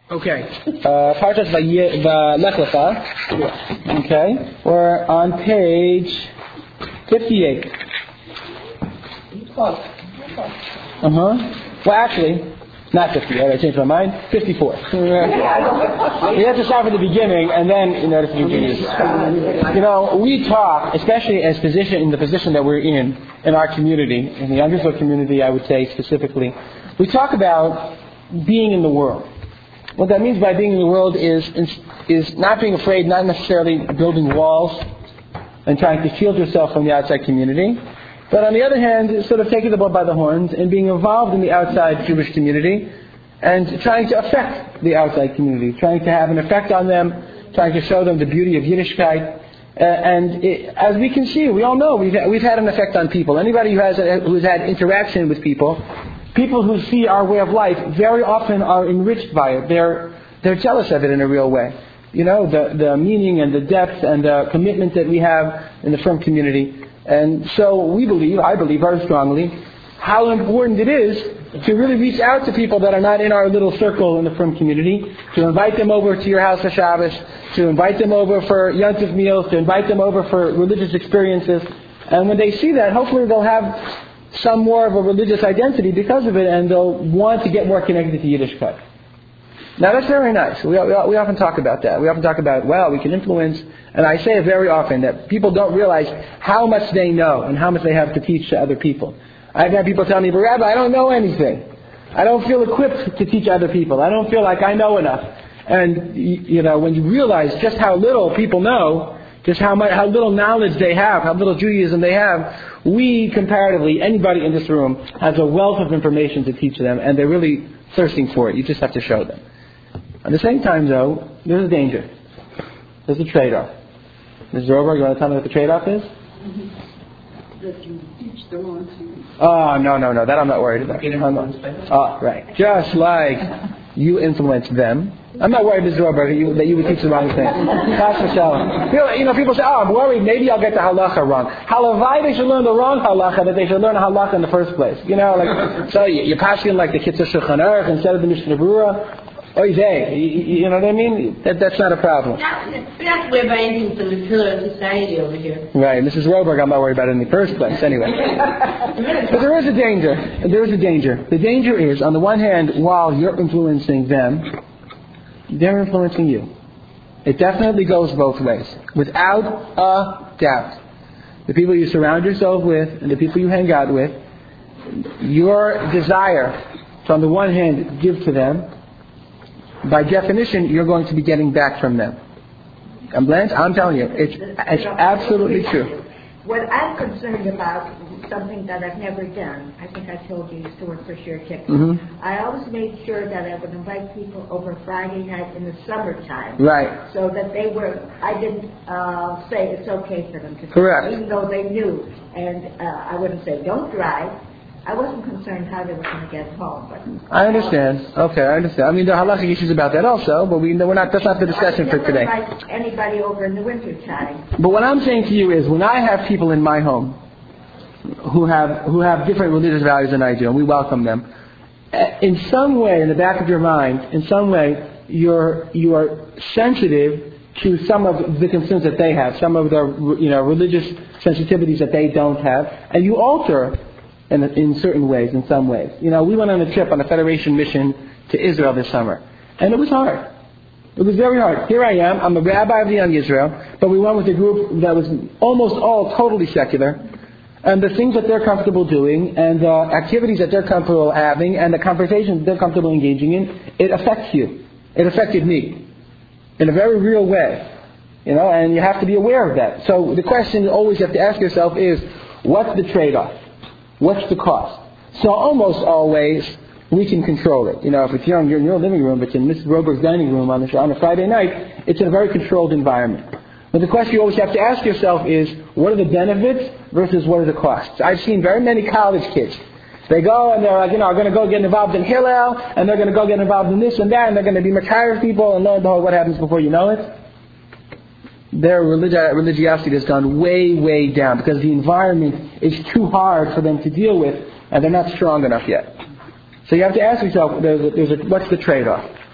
Okay. Parshas Lech Lecha. Okay. We're on page 58. Well, actually, not 58. I changed my mind. 54. We have to start from the beginning, and then in order to do this. We talk, especially as in the position that we're in our community, in the Young Israel community, I would say specifically, we talk about being in the world. What that means by being in the world is not being afraid, not necessarily building walls and trying to shield yourself from the outside community, but on the other hand, sort of taking the bull by the horns and being involved in the outside Jewish community and trying to affect the outside community, trying to have an effect on them, trying to show them the beauty of Yiddishkeit. As we can see, we all know we've had an effect on people. Anybody who's had interaction with people who see our way of life very often are enriched by it. They're jealous of it in a real way. The meaning and the depth and the commitment that we have in the Frum community. And so I believe very strongly, how important it is to really reach out to people that are not in our little circle in the Frum community, to invite them over to your house for Shabbos, to invite them over for Yontif meals, to invite them over for religious experiences. And when they see that, hopefully they'll have some more of a religious identity because of it, and they'll want to get more connected to Yiddishkeit. Now that's very nice. We often talk about that. We often talk about, we can influence, and I say it very often, that people don't realize how much they know and how much they have to teach to other people. I've had people tell me, but Rabbi, I don't know anything. I don't feel equipped to teach other people. I don't feel like I know enough. And, when you realize just how little people know, just how little knowledge they have, how little Judaism they have, comparatively, anybody in this room has a wealth of information to teach them, and they're really thirsting for it. You just have to show them. At the same time, though, there's a danger. There's a trade-off. Ms. Roberg, you want to tell me what the trade-off is? That you teach the wrong thing. Oh, no. That I'm not worried about. Right. Just like you influence them. I'm not worried, Ms. Roberg, that you would teach the wrong thing. People say, I'm worried, maybe I'll get the halacha wrong. Halavai, they should learn the wrong halacha, that they should learn a halacha in the first place. So you're passing like the Kitzur Shulchan Aruch instead of the Mishnah Berurah. Oy vey, you know what I mean? That's not a problem. We're not worried about anything from the pillar of society over here. Right, Mrs. Roberg, I'm not worried about it in the first place, anyway. But there is a danger. The danger is, on the one hand, while you're influencing them, they're influencing you. It definitely goes both ways, without a doubt. The people you surround yourself with and the people you hang out with, your desire to, on the one hand, give to them, by definition, you're going to be getting back from them. And Blanche, I'm telling you, it's absolutely true. What I'm concerned about is something that I've never done. I think I told you used to work for Share Ticket. Mm-hmm. I always made sure that I would invite people over Friday night in the summertime. Right. So that I didn't say it's okay for them to come. Correct. Even though they knew. And I wouldn't say, don't drive. I wasn't concerned how they were going to get home. But I understand. Okay, I understand. I mean, there are halachic issues about that also, but that's not the discussion for today. I wouldn't invite anybody over in the wintertime. But what I'm saying to you is, when I have people in my home who have different religious values than I do, and we welcome them, in some way, in the back of your mind, in some way, you are sensitive to some of the concerns that they have, some of the religious sensitivities that they don't have, and you alter in certain ways, in some ways. We went on a trip on a Federation mission to Israel this summer, and it was hard. It was very hard. Here I am. I'm a rabbi of the Young Israel, but we went with a group that was almost all totally secular. And the things that they're comfortable doing, and the activities that they're comfortable having, and the conversations that they're comfortable engaging in, it affects you. It affected me in a very real way. And you have to be aware of that. So the question you always have to ask yourself is, what's the trade-off? What's the cost? So almost always, we can control it. If it's in your living room, if it's in Mrs. Roberg's dining room on a Friday night, it's in a very controlled environment. But the question you always have to ask yourself is, what are the benefits versus what are the costs? I've seen very many college kids. They go and they're like, are going to go get involved in Hillel, and they're going to go get involved in this and that, and they're going to be Machayev people, and lo and behold, what happens before you know it? Their religiosity has gone way, way down because the environment is too hard for them to deal with, and they're not strong enough yet. So you have to ask yourself, what's the trade-off?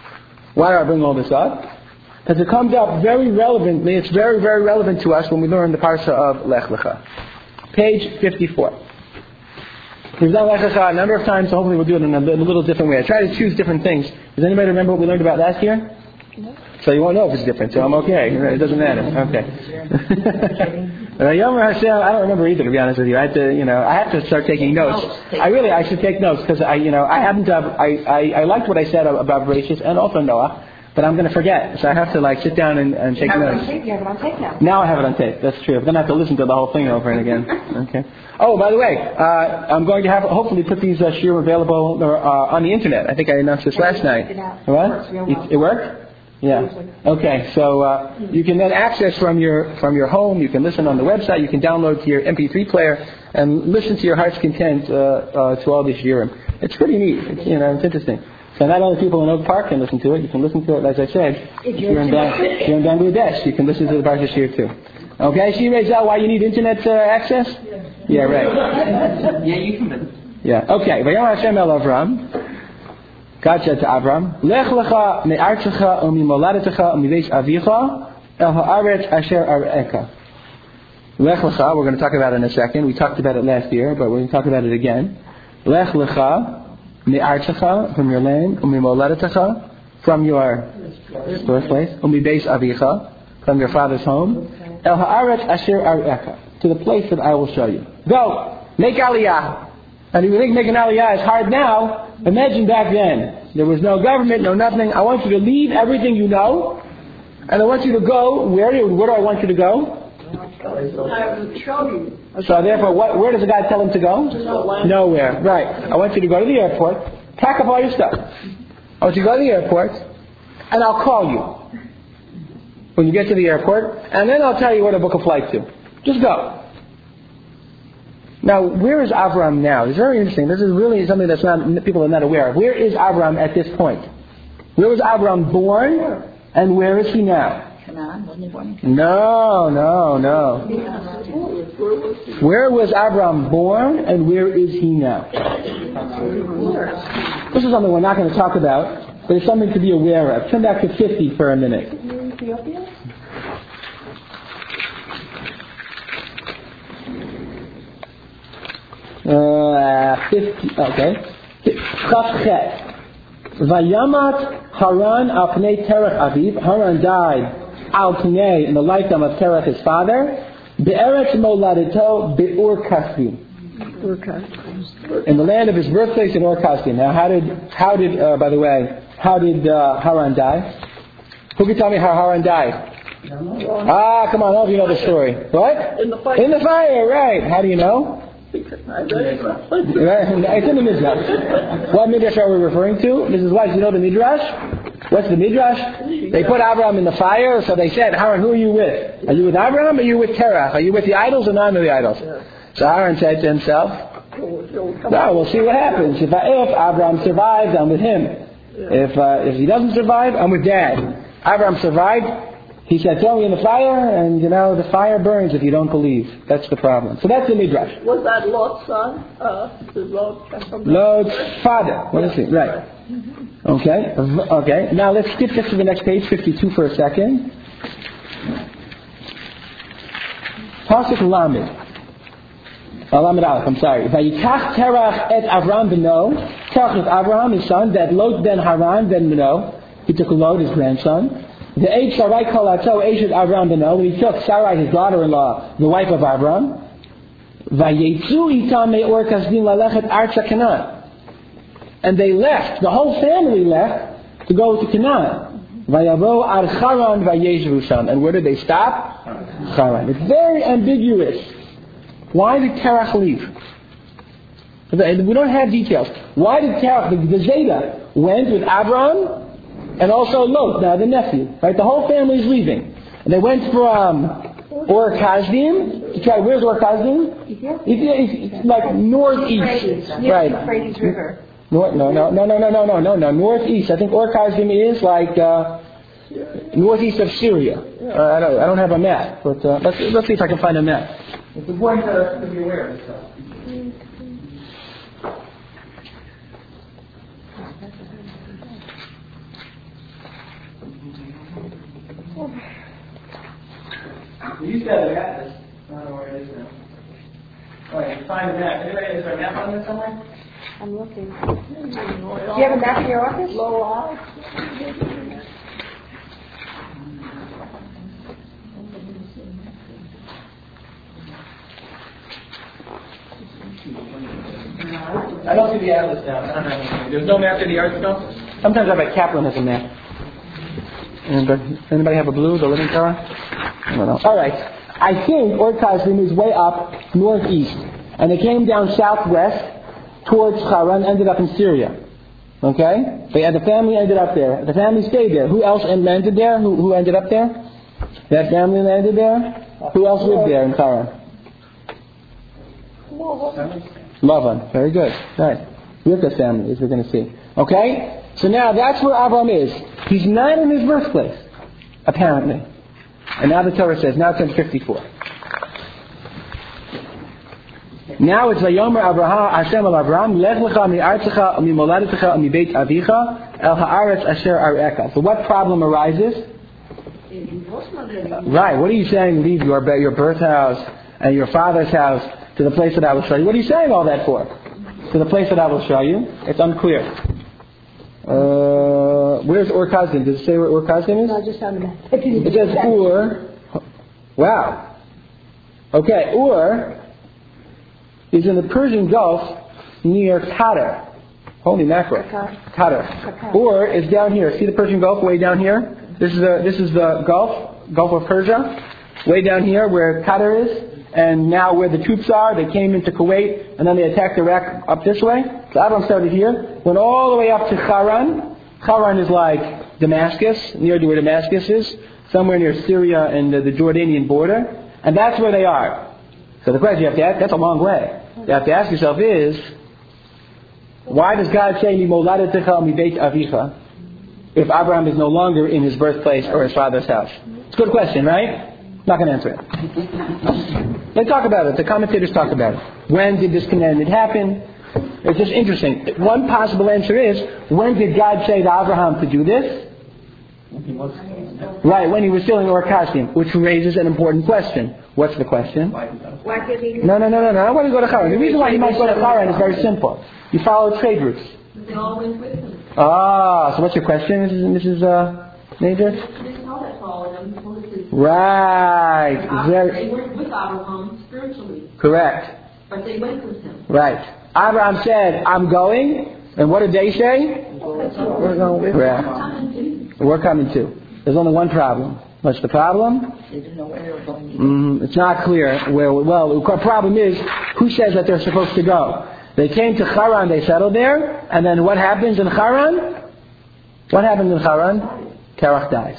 Why do I bring all this up? Because it comes up very relevantly. It's very, very relevant to us when we learn the parsha of Lech Lecha. Page 54. We've done Lech Lecha a number of times, so hopefully we'll do it in a little different way. I try to choose different things. Does anybody remember what we learned about last year? No. So you won't know if it's different, so I'm okay. It doesn't matter. Okay. Yomer Hashem, I don't remember either, to be honest with you. I have to start taking notes. I should take notes because I liked what I said about Bereshis and also Noah, but I'm going to forget. So I have to sit down and take notes. You have it on tape now. Now I have it on tape. That's true. Then I have to listen to the whole thing over and again. Okay. Oh, by the way, I'm going to hopefully put these shiurim available on the internet. I think I announced this last night. What? It worked? Yeah. Okay. So you can then access from your home. You can listen on the website. You can download to your MP3 player and listen to your heart's content to all these shiurim. It's pretty neat. It's interesting. So not only people in Oak Park can listen to it. You can listen to it, as I said. If you're in Bangladesh, you can listen to the parsha shiur too. Okay. She raised out why you need internet access. Yeah. Right. Yeah, you can. Yeah. Okay. Vayom Hashem el Avram. God said to Avram, Lech lecha me'artzecha u'mimoladetecha u'miveis avicha el ha'aretz asher ar'eka. Lech lecha, we're going to talk about it in a second. We talked about it last year, but we're going to talk about it again. Lech lecha me'artzecha, from your land, u'mimoladetecha, from your birthplace, u'miveis avicha, from your father's home, el ha'aretz asher ar'eka, to the place that I will show you. Go! Make aliyah! And if you think making aliyah is hard now, imagine back then. There was no government, no nothing. I want you to leave everything you know, and I want you to go. Where do I want you to go? So therefore, where does the guy tell him to go? Nowhere. Right. I want you to go to the airport, pack up all your stuff. I want you to go to the airport, and I'll call you when you get to the airport, and then I'll tell you where to book a flight to. Just go. Now, where is Avram now? It's very interesting. This is really something people are not aware of. Where is Avram at this point? Where was Avram born, and where is he now? Canaan, wasn't he born? No. Where was Avram born, and where is he now? This is something we're not going to talk about, but it's something to be aware of. Come back to 50 for a minute. Ethiopia? 50, okay. Chafchet. Vayamat Haran al Pnei Terach Aviv. Haran died al Pnei in the lifetime of Terach, his father. Be'eretz Moladeto Be'ur Kasdim. In the land of his birthplace in Ur Kasdim. Now, how did Haran die? Who can tell me how Haran died? Come on, all of you know the story. What? In the fire. In the fire, right. How do you know? It's in the Midrash. What Midrash are we referring to? Mrs. Weiss, you know the Midrash? What's the Midrash? They put Abraham in the fire, so they said, Haran, who are you with? Are you with Abraham or are you with Terach? Are you with the idols or none of the idols? So Haran said to himself, no, we'll see what happens. If Abraham survives, I'm with him. If he doesn't survive, I'm with Dad. Abraham survived. He said, throw me in the fire, and the fire burns if you don't believe. That's the problem. So that's the Midrash. Was that Lot's son? Lot's father. What is it? Right. Okay. Now let's skip just to the next page, 52 for a second. Pasuk Lamed. Lamed Aleph, I'm sorry. Vayikach Terach et Avram beno. Terach is Avraham, his son. That Lot ben Haran ben beno. He took Lot, his grandson. The age Sarai Kolato, Eshet Avram beno, when he took Sarai, his daughter-in-law, the wife of Avram, Vayetzu itam me'or kasdim lalechet archa Canaan. And they left, the whole family left, to go to Canaan. Vayavo ar Charan vayeshvu sham. And where did they stop? Charan. It's very ambiguous. Why did Terach leave? We don't have details. Why did Terach, the Zeta, went with Avram, and also Lot, the nephew, right? The whole family is leaving. And they went from Ur Kasdim to try, where's Ur Kasdim? It's like northeast. Right. Euphrates River. No. Northeast. I think Ur Kasdim is like northeast of Syria. I don't have a map, but let's see if I can find a map. It's important to be aware of this stuff. You used to have the atlas. I don't know where it is now. All right, find the map. Anybody has a map on this somewhere? I'm looking. Do you have a map in your office? Low out. I don't see the atlas now. I don't have anything. There's no map in the arsenal? Sometimes I bet Kaplan has a map. Anybody have a blue, the Living Torah? I don't know. All right. I think Or Kasdim is way up northeast. And they came down southwest towards Haran, ended up in Syria. Okay? The family ended up there. The family stayed there. Who else landed there? Who ended up there? That family landed there? Who else lived there in Haran? Lavan. Very good. Right. Rivka's family, as we're going to see. Okay? So now that's where Avram is. He's not in his birthplace, apparently. And now the Torah says, now it's in 54. Now it's Vayomer Abraham Hashem al Avram, Lech lecha mi'artzecha u'mimoladetecha u'mibeit avicha el ha'aretz asher ar'eka. So what problem arises? Right. What are you saying? Leave your birth house and your father's house to the place that I will show you. What are you saying all that for? To the place that I will show you? It's unclear. Where's Or Kasdim? Does it say where Or Kasdim is? No, I just found the map. It says Ur. Wow. Okay, Ur is in the Persian Gulf near Qatar. Holy mackerel. Qatar. Ur is down here. See the Persian Gulf way down here? This is the Gulf of Persia, way down here where Qatar is. And now where the troops are, they came into Kuwait, and then they attacked Iraq up this way. So Avram started here, went all the way up to Haran. Haran is like Damascus, near to where Damascus is, somewhere near Syria and the Jordanian border. And that's where they are. So the question you have to ask, that's a long way. You have to ask yourself is, why does God say, Mimoladetecha mibeit avicha, if Abraham is no longer in his birthplace or his father's house? It's a good question, right? Not going to answer it. They talk about it. The commentators talk about it. When did this commandment happen? It's just interesting. One possible answer is, when did God say to Abraham to do this? Right, when he was still in Or Kasdim, which raises an important question. What's the question? Why did he? No. I want to go to Haran. The reason why he might go to Haran is very simple. You follow trade routes. They all went with him. Ah, so what's your question, Mrs. Major? They saw that fall and them. Right. They went with Abraham spiritually. Correct. But they went with him. Right. Abraham said, I'm going. And what did they say? We're going with you. We're coming too. There's only one problem. What's the problem? They didn't know where they were going. It's not clear where. Well, the problem is, who says that they're supposed to go? They came to Haran, they settled there, and then what happens in Haran? What happens in Haran? Terach dies.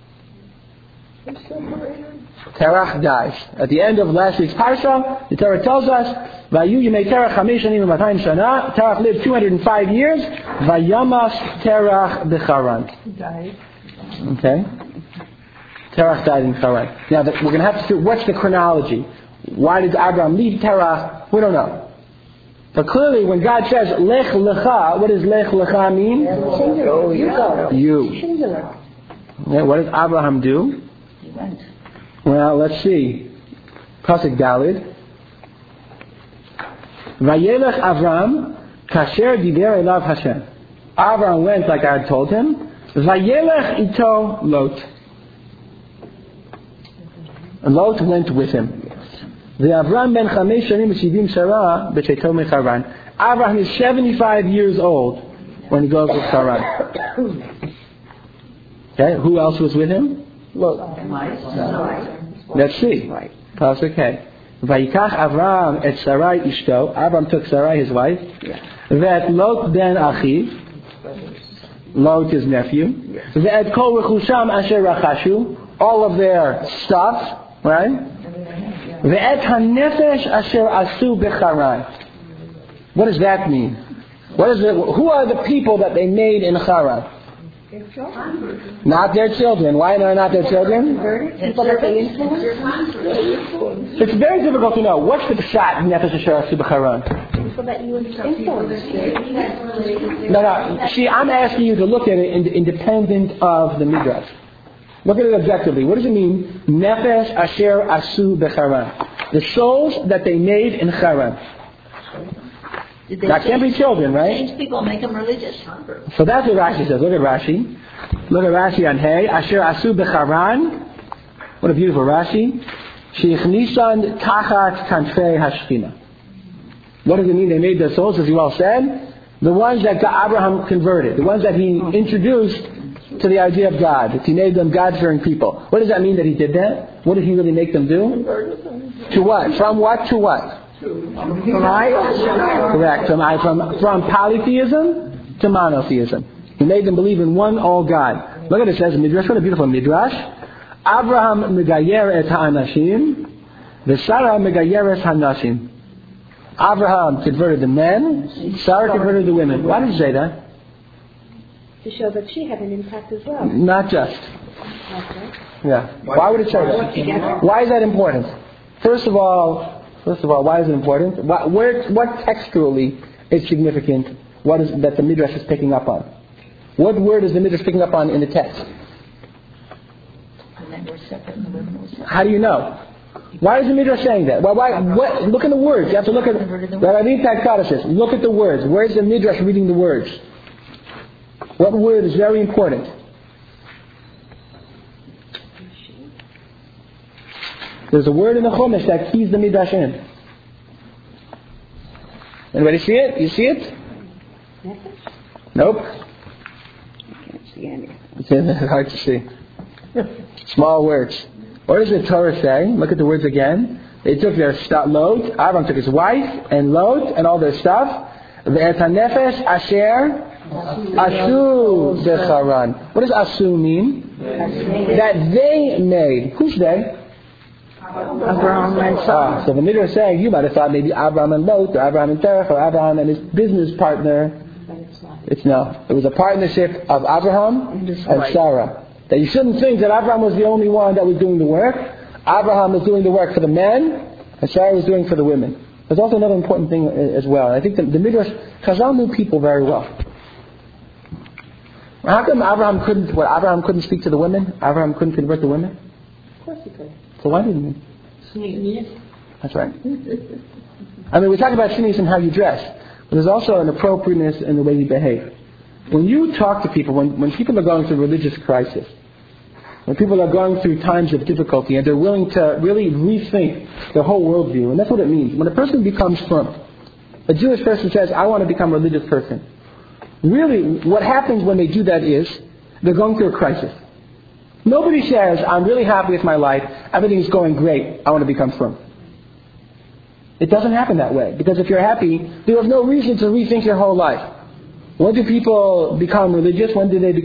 Terach dies. At the end of last week's parsha, the Torah tells us, "Vayu yimei Terach chamesh shanim u'matayim shana." Terach lived 205 years. Vayamas Terach b'Charan. He died. Okay. Terach died in Haran. Now we're going to have to see what's the chronology. Why did Abraham leave Terach? We don't know. But clearly, when God says Lech Lecha, what does Lech Lecha mean? Singular. You go. You. Singular. Yeah, what does Abraham do? He went. Well, let's see. Pasuk Dalid. Vayelech Avram kasher diber elav Hashem. Avram went like I had told him. Vayelech ito Lot. Lot went with him. The Avram ben Chamesh Shanim V'Shivim Sarah B'Sheito Mecharan. Abraham is 75 years old when he goes to Haran. Okay, who else was with him? Lot. Let's see. Pasuk Hey. Vayikach Avram et Sarai Ishto. Avram took Sarai his wife. Ve'et Lot ben Achiv. Lot his nephew. Ve'et Kol Rechusham Asher Rachashu. All of their stuff, right? Ve'et hanefesh asher asu b'Charan. What does that mean? What is it? Who are the people that they made in Haran? Not their children. Why are not their children? People that they influenced. It's very difficult to know. What's the pshat in nefesh asher asu b'Charan? People that you influenced. No. See, I'm asking you to look at it independent of the midrash. Look at it objectively. What does it mean? Nefesh asher asu becharan. The souls that they made in Haran. Did they That can't be children, right? change people, make them religious? So that's what Rashi says. Look at Rashi. Look at Rashi on Hey. Asher asu becharan. What a beautiful Rashi. Sheichnisan tachat kanfei hashchina. What does it mean? They made their souls, as you all said. The ones that Abraham converted. The ones that he introduced to the idea of God. That he made them God-fearing people. What does that mean that he did that? What did he really make them do? To what? From what to what? From I? Correct. From polytheism to monotheism. He made them believe in one all God. Look at it says in Midrash. What a beautiful Midrash. Abraham megayer et ha'anashim, v'Sarah megayeres hanashim. Abraham converted the men, Sarah converted the women. Why did you say that? To show that she had an impact as well. Not just. Okay. Yeah. Why would it show that? Why is that important? First of all, why is it important? What textually is significant? What is that the Midrash is picking up on? What word is the Midrash picking up on in the text? How do you know? Why is the Midrash saying that? Look at the words. You have to look at Rabbi Yitzchak Kodesh says, look at the words. Where's the Midrash reading the words? What word is very important? There's a word in the Chumash that keys the Midrash in. Anybody see it? You see it? Nope. I can't see any. It's hard to see. Small words. What does the Torah say? Look at the words again. They took their load. Abraham took his wife and load and all their stuff. Ve'et hanefesh asher asu becharan. What does asu mean? That they made. Who's they? Abraham and Sarah. So the Midrash is saying, you might have thought maybe Abraham and Lot, or Abraham and Terach, or Abraham and his business partner. But it's not. It's no. It was a partnership of Abraham and Sarah. That you shouldn't think that Abraham was the only one that was doing the work. Abraham was doing the work for the men, and Sarah was doing for the women. There's also another important thing as well. And I think the Midrash, Chazal knew people very well. How come Abraham couldn't speak to the women? Abraham couldn't convert the women? Of course he could. So why didn't he? That's right. I mean, we talk about shinius and how you dress, but there's also an appropriateness in the way you behave. When you talk to people, when people are going through religious crisis, when people are going through times of difficulty and they're willing to really rethink their whole worldview, and that's what it means. When a person becomes firm, a Jewish person says, I want to become a religious person. Really, what happens when they do that is, they're going through a crisis. Nobody says, I'm really happy with my life, everything's going great, I want to become firm. It doesn't happen that way. Because if you're happy, you have no reason to rethink your whole life. When do people become religious? When do they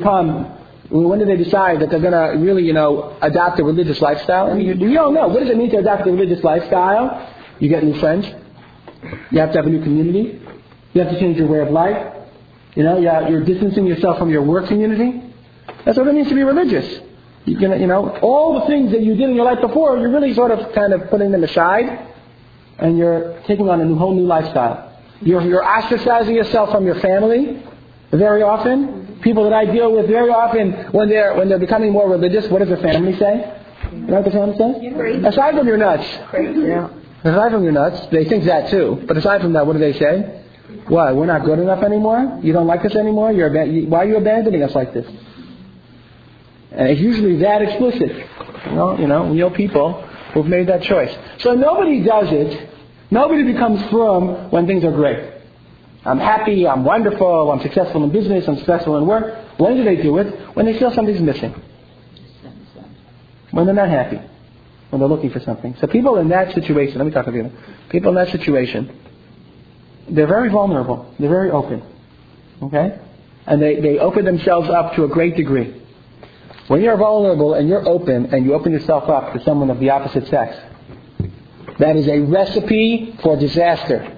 decide that they're going to really, adopt a religious lifestyle? We all know. What does it mean to adopt a religious lifestyle? You get new friends. You have to have a new community. You have to change your way of life. You're distancing yourself from your work community. That's what it means to be religious. All the things that you did in your life before, you're really sort of kind of putting them aside, and you're taking on a whole new lifestyle. You're ostracizing yourself from your family very often. People that I deal with very often, when they're becoming more religious, what does their family say? You know what the family says? Aside from you're nuts. Yeah. Aside from you're nuts, they think that too. But aside from that, what do they say? What? We're not good enough anymore? You don't like us anymore? Why are you abandoning us like this? And it's usually that explicit. Real people who've made that choice. So nobody does it. Nobody becomes firm when things are great. I'm happy, I'm wonderful, I'm successful in business, I'm successful in work. When do they do it? When they feel something's missing. When they're not happy. When they're looking for something. So people in that situation, let me talk about you. People in that situation, they're very vulnerable. They're very open. Okay? And they open themselves up to a great degree. When you're vulnerable and you're open and you open yourself up to someone of the opposite sex, that is a recipe for disaster.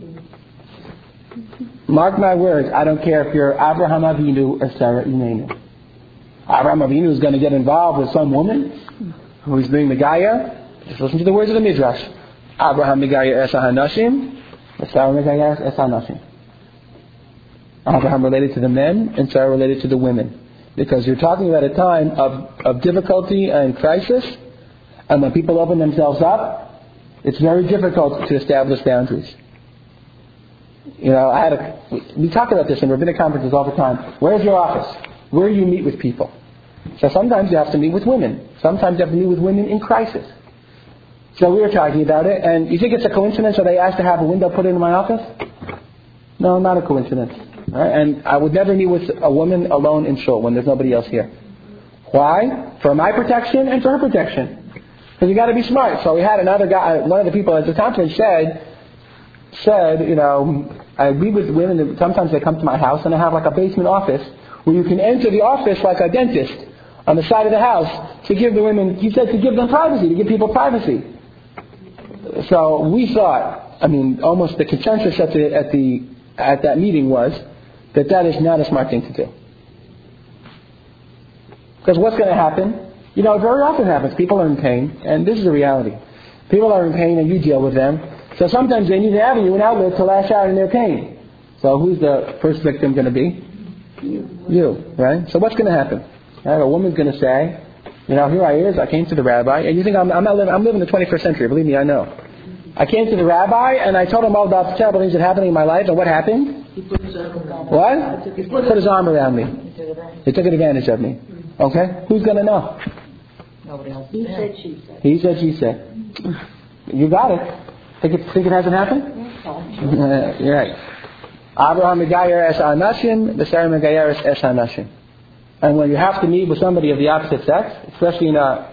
Mark my words, I don't care if you're Abraham Avinu or Sarah Imenu. Abraham Avinu is going to get involved with some woman who's doing the Gaya. Just listen to the words of the Midrash. Abraham Megaya es hanashim, Sarah Megaya es hanashim. Abraham related to the men and Sarah related to the women. Because you're talking about a time of difficulty and crisis, and when people open themselves up, it's very difficult to establish boundaries. You know, we talk about this in rabbinic conferences all the time. Where's your office? Where do you meet with people? So sometimes you have to meet with women. Sometimes you have to meet with women in crisis. So we were talking about it, and you think it's a coincidence that they asked to have a window put in my office? No, not a coincidence. All right? And I would never meet with a woman alone in shul when there's nobody else here. Why? For my protection and for her protection. Because you got to be smart. So we had another guy, one of the people at the conference said, you know, I meet with women, and sometimes they come to my house and I have like a basement office where you can enter the office like a dentist on the side of the house to give the women, he said, to give them privacy, to give people privacy. So we thought, I mean, almost the consensus at that meeting was that is not a smart thing to do. Because what's going to happen? You know, it very often happens. People are in pain, and this is the reality. People are in pain, and you deal with them. So sometimes they need an avenue, an outlet to lash out in their pain. So who's the first victim going to be? You, right? So what's going to happen? Right? A woman's going to say, you know, here I is, I came to the rabbi, and you think I'm living the 21st century, believe me, I know. I came to the rabbi, and I told him all about the terrible things that happened in my life, and what happened? He put his arm around me. What? He put his arm around me. He took advantage of me. Okay? Who's going to know? Nobody else. He said, she said. He said, she said. You got it. Think it hasn't happened? You're right. Abraham megayer es anashim, the Sarah megayer es anashim. And when you have to meet with somebody of the opposite sex, especially in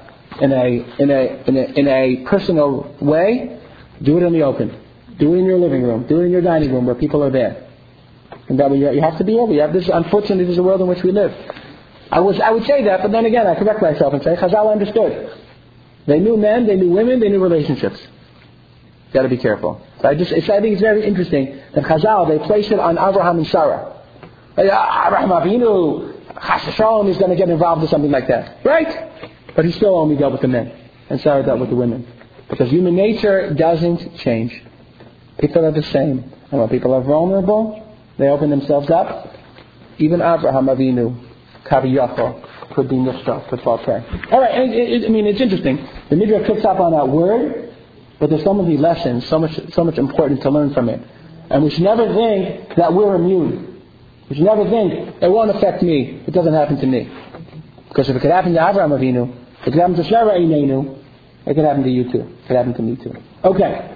a personal way, do it in the open. Do it in your living room. Do it in your dining room where people are there. And that you have to be able. Unfortunately, this is the world in which we live. I would say that, but then again, I correct myself and say Chazal understood. They knew men, they knew women, they knew relationships. Got to be careful. So I think it's very interesting that Chazal, they place it on Abraham and Sarah. Abraham Avinu, Chas v'shalom, is going to get involved in something like that, right? But he still only dealt with the men, and Sarah dealt with the women, because human nature doesn't change. People are the same, and when people are vulnerable, they open themselves up. Even Abraham Avinu, Kaviyachol, could be nifta, could fall prey. All right, it's interesting. The Midrash picks up on that word, but there's so many lessons, so much important to learn from it, and we should never think that we're immune. We should never think it won't affect me. It doesn't happen to me, because if it could happen to Avraham Avinu, it could happen to Sarah Inenu, it could happen to you too. It could happen to me too. Okay.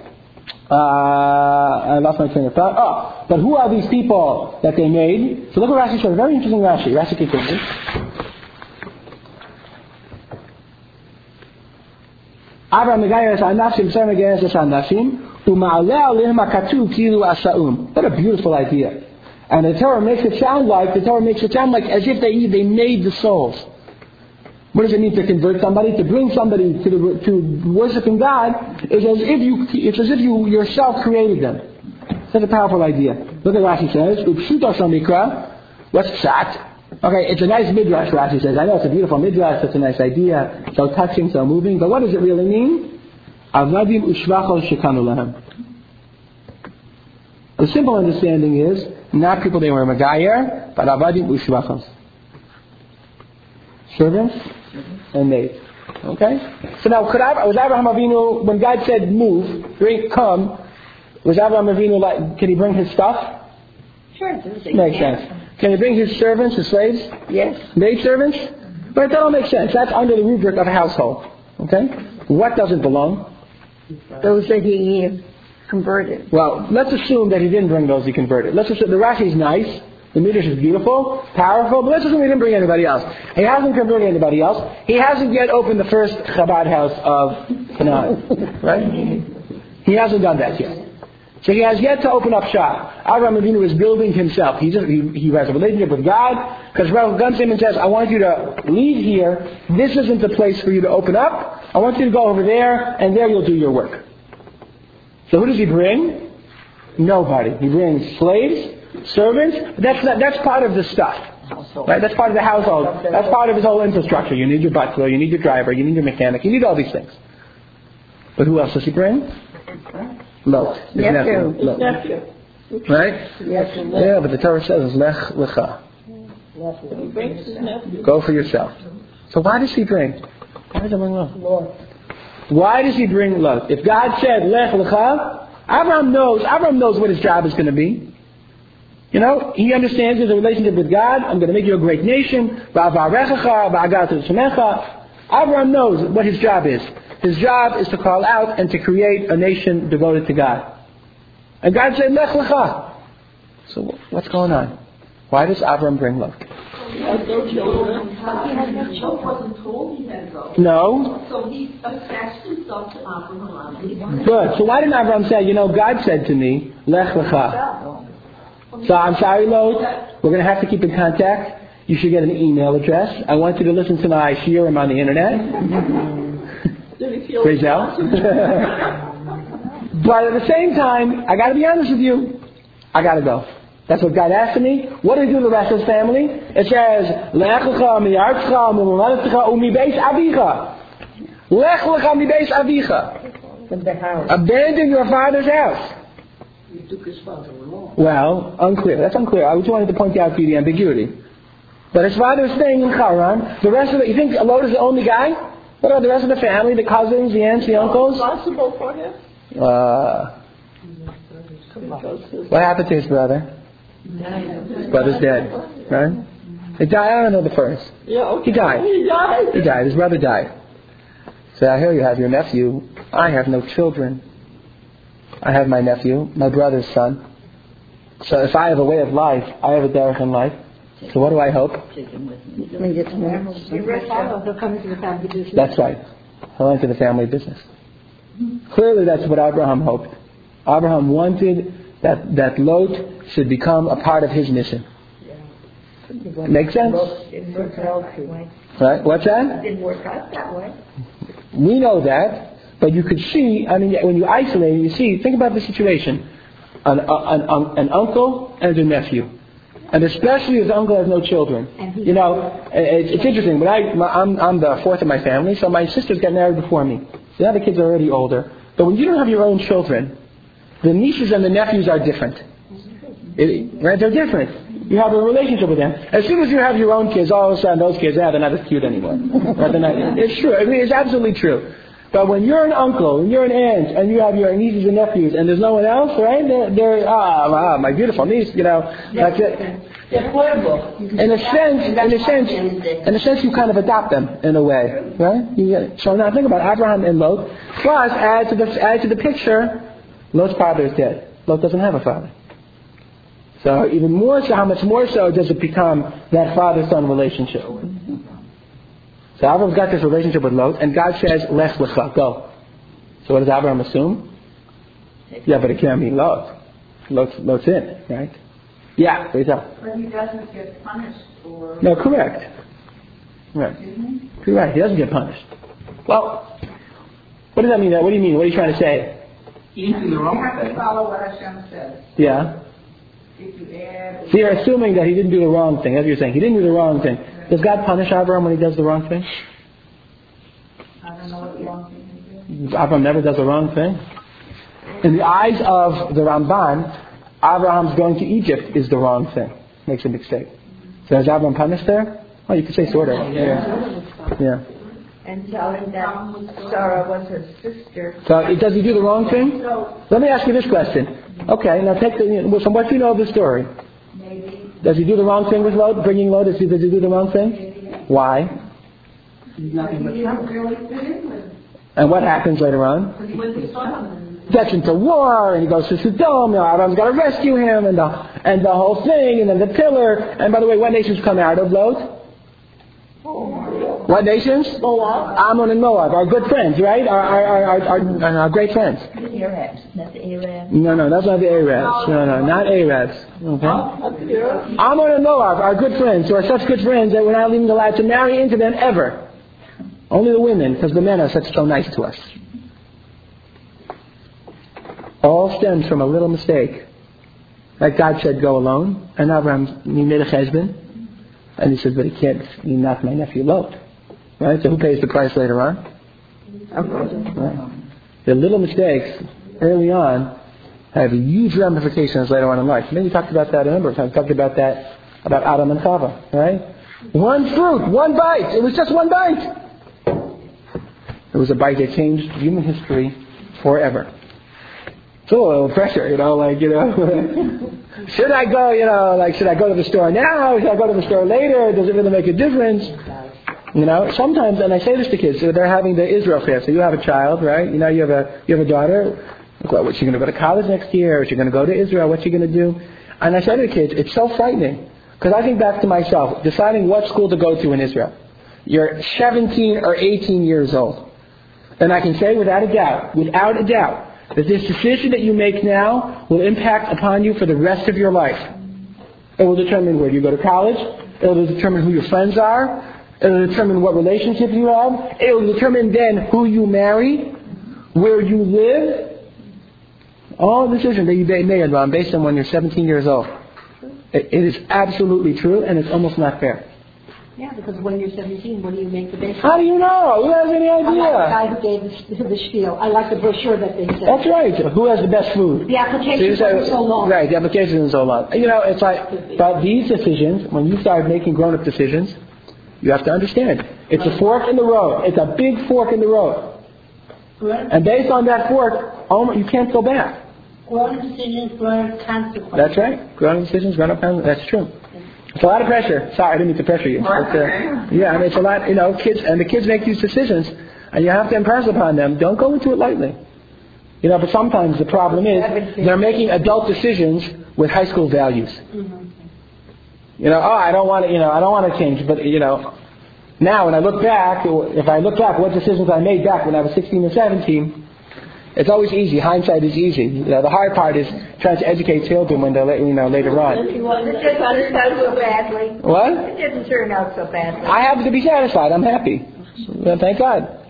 I lost my train of thought. But who are these people that they made? So look at Rashi says. Very interesting Rashi. Rashi continues. Avraham megayer es anashim, Sarah megayer es anashim, u'ma'aleh alehem hakatuv kilu asa'um. What a beautiful idea. And the Torah makes it sound like as if they made the souls. What does it mean to convert somebody? To bring somebody to worshiping God is it's as if you yourself created them. That's a powerful idea. Look at Rashi says, Upshuto Shamikra. What's pshat? Okay, it's a nice midrash, Rashi says. I know it's a beautiful midrash, it's a nice idea, so touching, so moving, but what does it really mean? Avadim ushvachol shekanu lahem. The simple understanding is, not people they were Megayer, but Avadim Ushvachos. Servants and maids. Okay? So now, was Abraham Avinu, when God said move, come, was Abraham Avinu like, can he bring his stuff? Sure. Makes sense. Can he bring his servants, his slaves? Yes. Maid servants? But that all makes sense. That's under the rubric of a household. Okay? What doesn't belong? Those that he converted. Well, let's assume that he didn't bring those he converted. Let's assume the Rashi is nice, the Midrash is beautiful, powerful, but let's assume he didn't bring anybody else. He hasn't converted anybody else. He hasn't yet opened the first Chabad house of Canaan. Right? He hasn't done that yet. So he has yet to open up shop. Abraham Avinu is building himself. He has a relationship with God, because Rav Gunsimon says, I want you to leave here. This isn't the place for you to open up. I want you to go over there, and there you'll do your work. So who does he bring? Nobody. He brings slaves, servants. That's part of the stuff. Right? That's part of the household. That's part of his whole infrastructure. You need your butler, you need your driver, you need your mechanic, you need all these things. But who else does he bring? Lot. His nephew. Lot. Right? Yeah, but the Torah says, Lech Lecha. Go for yourself. So why does he bring? Why does he bring Lot? Why does he bring Lot? If God said, Lech Lecha, Abraham knows what his job is going to be. You know, he understands there's a relationship with God. I'm going to make you a great nation. Abraham knows what his job is. His job is to call out and to create a nation devoted to God. And God said, Lech Lecha. So what's going on? Why does Abraham bring Lot? He had no children. Lot wasn't told he had to go. No. So he attached himself to Abraham. Good. So why didn't Abraham say, God said to me, Lech Lecha. So I'm sorry, Lot. We're going to have to keep in contact. You should get an email address. I want you to listen to my shiurim on the internet. Praise out. But at the same time, I got to be honest with you. I got to go. That's what God asked of me. What do we do to the rest of his family? It says, Lech lecha mi'artzecha u'mimoladetzecha u'mibeis avicha. Lech lecha mibeis avicha. Abandon your father's house. He took his father-in-law. Well, unclear. That's unclear. I just wanted to point out to you the ambiguity. But his father is staying in Haran. The rest of it, you think Lot is the only guy? What about the rest of the family, the cousins, the aunts, the uncles? Possible for him? What happened to his brother? His brother's dead, right? He died. I don't know the first. Yeah, okay. He died. He died. His brother died. So I hear you have your nephew. I have no children. I have my nephew, my brother's son. So if I have a way of life, I have a derech in life. So what do I hope? That's right. He'll enter the family business. Clearly that's what Abraham hoped. Abraham wanted that Lot should become a part of his mission. Make sense? Right? What's that? It didn't work out that way. We know that, but you could see, when you isolate it, you see, think about the situation. An uncle and a nephew. And especially if the uncle has no children. It's interesting. But I'm the fourth of my family, so my sisters got married before me. So now the kids are already older. But when you don't have your own children, the nieces and the nephews are different. Right? They're different. You have a relationship with them. As soon as you have your own kids, all of a sudden those kids, they're not as cute anymore. It's true. It's absolutely true. But when you're an uncle and you're an aunt and you have your nieces and nephews and there's no one else, right? They're my beautiful niece, that's it. In a sense, you kind of adopt them in a way, right? So now think about Abraham and Lot. Plus, add to the picture, Lot's father is dead. Lot doesn't have a father. So even more so, how much more so does it become that father-son relationship? So Abraham's got this relationship with Lot, and God says, Lech lecha, go. So what does Abraham assume? Yeah, but it can't mean Lot. Lot's in, right? Yeah, what do you tell? But he doesn't get punished for... No, correct. Right. Correct, he doesn't get punished. Well, what does that mean? What do you mean? What are you trying to say? He didn't do the wrong You have to thing. follow what Hashem says. Yeah. If you add... So you're assuming that he didn't do the wrong thing. That's what you're saying. He didn't do the wrong thing. Does God punish Abraham when he does the wrong thing? I don't know what the wrong thing is. Abraham never does the wrong thing. In the eyes of the Ramban, Abraham's going to Egypt is the wrong thing. Makes a mistake. So is Abraham punished there? Oh, you could say sort of. Yeah. And telling that Sarah was her sister. So does he do the wrong thing? Let me ask you this question. Okay, now from what you know of the story, Maybe. does he do the wrong thing with Lot, bringing Lot? Does he do the wrong thing? Why? He's nothing but didn't really fit in with it. And what happens later on? he went to Sodom. Gets into war, and he goes to Sodom, and Abraham's got to rescue him, and the whole thing, and then the pillar. And by the way, what nations come out of Lot? What nations? Moab. Ammon and Moab, our good friends, right? Our great friends. The Arabs, not the Arabs. No, that's not the Arabs. No, not Arabs. Okay. Ammon and Moab, our good friends, who are such good friends that we're not even allowed to marry into them ever. Only the women, because the men are so nice to us. All stems from a little mistake. Like God said, go alone. And Abraham, he made a cheshbon. And he said, but he can't, he knocked my nephew Lot. Right? So who pays the price later on? Right. The little mistakes early on have huge ramifications later on in life. Maybe we talked about that a number of times. We talked about that about Adam and Chava, right? One fruit, one bite. It was just one bite. It was a bite that changed human history forever. It's a little pressure, should I go, should I go to the store now? Should I go to the store later? Does it really make a difference? Sometimes, and I say this to kids, so they're having the Israel fair. So you have a child, right? You have a daughter. Well, what's she going to go to college next year? Is she going to go to Israel? What's she going to do? And I say to the kids, it's so frightening. Because I think back to myself, deciding what school to go to in Israel. You're 17 or 18 years old. And I can say without a doubt, that this decision that you make now will impact upon you for the rest of your life. It will determine where you go to college. It will determine who your friends are. It will determine what relationships you have. It will determine then who you marry, where you live. All decisions that you made based on when you're 17 years old. It is absolutely true, and it's almost not fair. Yeah, because when you're 17, what do you make the basis? How do you know? Who has any idea? I like the guy who gave the spiel. I like the brochure that they said. That's right. Who has the best food? The application is so long. Right, the application is so long. It's like, but these decisions, when you start making grown-up decisions, you have to understand. It's a fork in the road. It's a big fork in the road. And based on that fork, you can't go back. Grown decisions, grown consequences. That's right. Grown decisions, grown-up consequences. That's true. It's a lot of pressure. Sorry, I didn't mean to pressure you. But, it's a lot, kids, and the kids make these decisions, and you have to impress upon them. Don't go into it lightly. But sometimes the problem is they're making adult decisions with high school values. Mm-hmm. I don't want to change, but, now when I look back, what decisions I made back when I was 16 or 17, it's always easy. Hindsight is easy. The hard part is trying to educate children when they're later on. It didn't turn out so badly. What? It didn't turn out so badly. I happen to be satisfied. I'm happy. Thank God.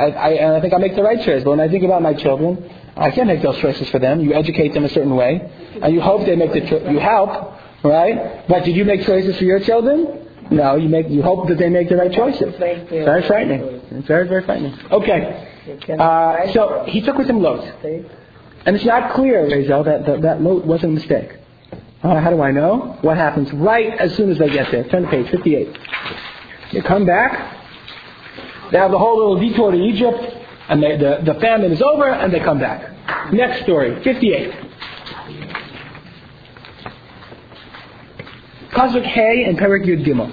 I think I make the right choice. But when I think about my children, I can't make those choices for them. You educate them a certain way, and you hope they make you help, right? But did you make choices for your children? No. You hope that they make the right choices. Very frightening. It's very, very frightening. Okay. So he took with him Lot. And it's not clear, Razel, that Lot was a mistake. How do I know? What happens right as soon as they get there? Turn to page 58. They come back. They have the whole little detour to Egypt. And the famine is over and they come back. Next story, 58. Pasuk Hay and Perek Yud Gimel.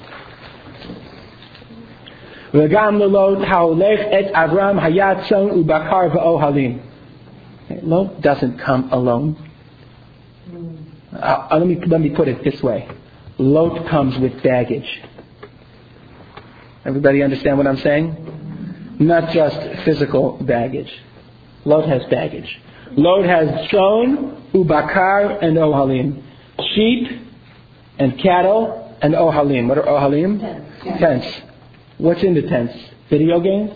V'gam lelot ha'olech et Avram hayat son ubakar v'ohalim. Lot doesn't come alone. Let me put it this way. Lot comes with baggage. Everybody understand what I'm saying? Not just physical baggage. Lot has baggage. Lot has son, ubakar, and ohalim. Sheep and cattle and ohalim. What are ohalim? Tents. What's in the tents? Video games?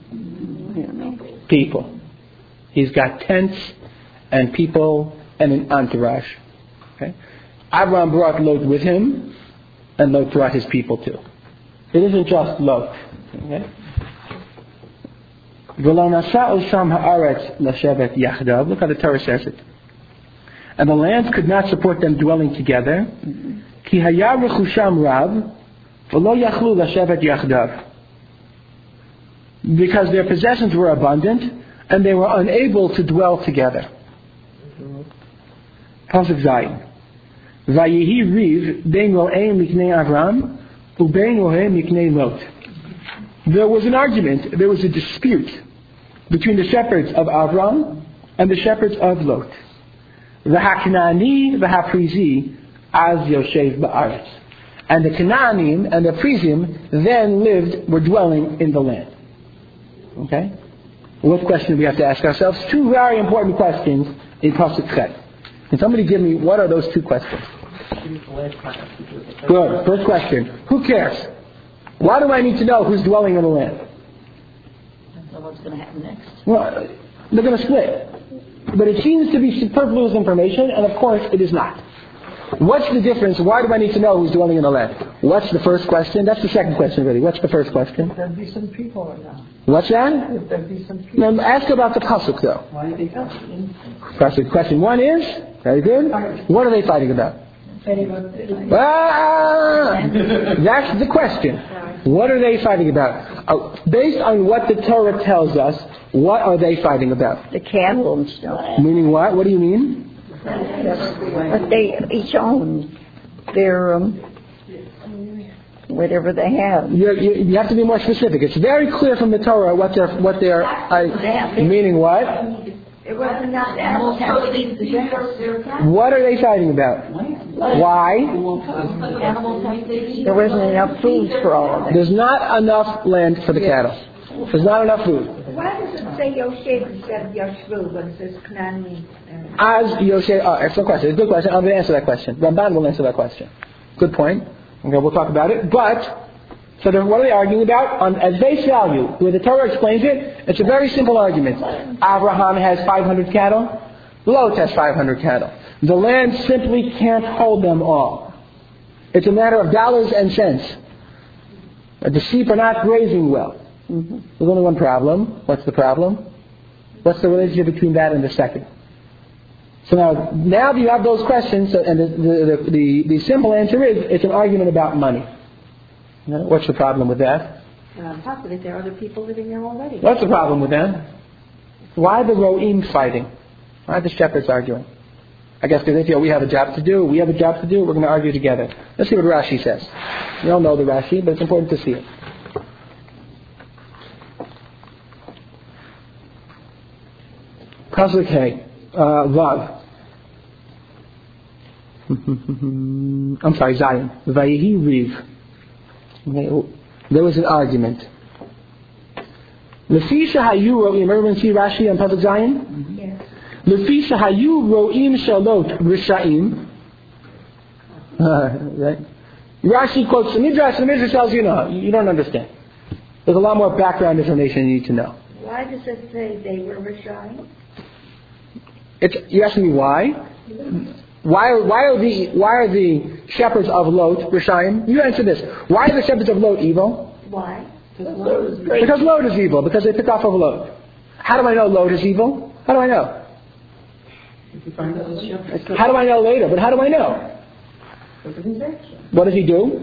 People. He's got tents and people and an entourage. Okay? Abraham brought Lot with him, and Lot brought his people too. It isn't just Lot. Okay? Look how the Torah says it. And the lands could not support them dwelling together. Ki haya rechusham rab. Because their possessions were abundant and they were unable to dwell together. Pasuk Zayin. Vayihi riv bein ro'ein miknei Avram ubein ro'ein miknei Lot. There was an argument, there was a dispute between the shepherds of Avram and the shepherds of Lot. V'haknani v'haprizi az yoshev ba'aretz. And the Canaanim and the Prizim then were dwelling in the land. Okay? What question do we have to ask ourselves? Two very important questions in Pasuk Chet. Can somebody give me, what are those two questions? Good. First question. Who cares? Why do I need to know who's dwelling in the land? I don't know what's going to happen next. Well, they're going to split. But it seems to be superfluous information, and of course it is not. What's the difference? Why do I need to know who's dwelling in the land? What's the first question? That's the second question, really. What's the first question? If there'd be some people or not. What's that? If there'd be some people. Now, ask about the pasuk, though. Why are they asking? Question one is, very good. What are they fighting about? That's the question. What are they fighting about? Based on what the Torah tells us, what are they fighting about? The cattle and stuff. Meaning what? What do you mean? But they each own their whatever they have. You have to be more specific. It's very clear from the Torah what they're meaning what? It wasn't enough animals. What are they fighting about? Why? There wasn't enough food for all of them. There's not enough land for the cattle. There's not enough food. Why does it say Yoshev instead of Yashvu when it says Knani? As Yoshev, excellent question. It's a good question. I'm going to answer that question. Ramban will answer that question. Good point. Okay, we'll talk about it. But, so then what are they arguing about? At base value, where the Torah explains it, it's a very simple argument. Abraham has 500 cattle. Lot has 500 cattle. The land simply can't hold them all. It's a matter of dollars and cents. The sheep are not grazing well. There's only one problem. What's the problem? What's the relationship between that and the second? So now that you have those questions, and the simple answer is, it's an argument about money. What's the problem with that? Possibly there are other people living there already. What's the problem with that? Why the Ro'im fighting? Why are the shepherds arguing? I guess because they feel we have a job to do, we're going to argue together. Let's see what Rashi says. You all know the Rashi, but it's important to see it. Pasuk Hey, Vav. I'm sorry, Zion. Vayehi Riv. There was an argument. Lefisha Hayu Ro'im. Everyone see Rashi on Pasuk Zion? Yes. Lefisha Hayu Ro'im Shalot Risha'im. Right? Rashi quotes the Midrash, and the Midrash tells you don't understand. There's a lot more background information you need to know. Why does it say they were Rishayim? You asking me why? Why are the shepherds of Lot Rishayim? You answer this. Why are the shepherds of Lot evil? Why? Because Lot is evil. Because they picked off of Lot. How do I know Lot is evil? How do I know? How do I know later? But how do I know? What does he do?